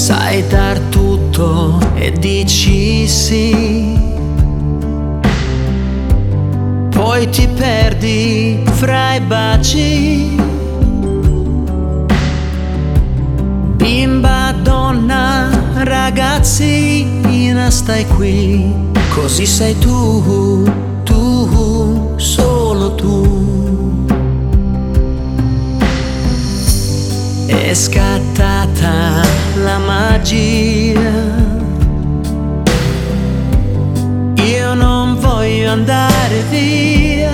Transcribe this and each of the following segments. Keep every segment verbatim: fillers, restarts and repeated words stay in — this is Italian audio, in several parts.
Sai dar tutto e dici sì, poi ti perdi fra i baci. Bimba, donna, ragazzina, stai qui, così sei tu, tu, solo tu. È scattata la magia, io non voglio andare via.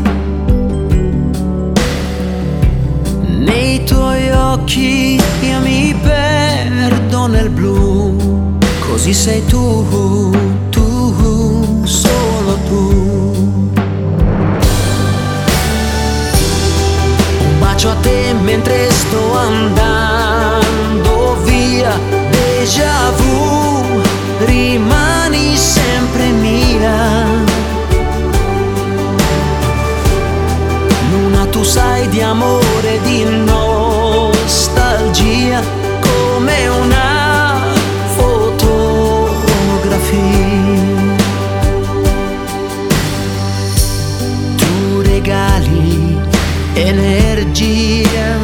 Nei tuoi occhi io mi perdo nel blu, così sei tu, tu, solo tu. Un bacio a te mentre sto andando via, déjà vu, rimani sempre mia. Luna, tu sai di amore, di nostalgia, come una fotografia. Tu regali energia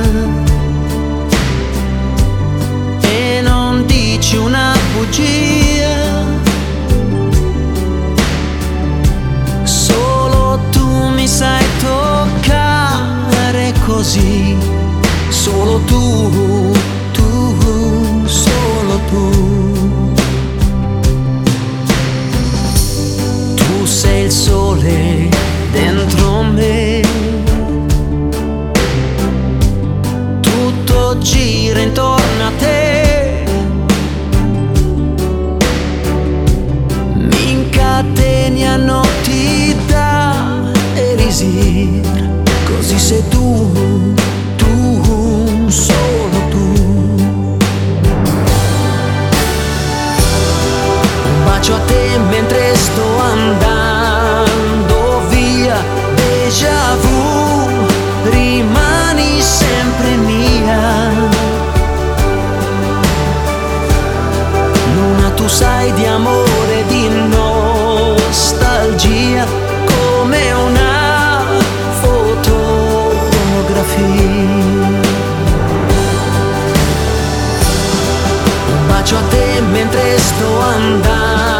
e non dici una bugia. Solo tu mi sai toccare così, solo tu, tu, solo tu. Tu sei il sole dentro me, tutto gira intorno a te. Mi incateni a notti da elisir, così sei tu, tu, solo tu. Un bacio a te mentre sto andando via, déjà vu, rimani sempre mia. Luna, tu sai di amore, di nostalgia, come una fotografia. Un bacio a te mentre sto andando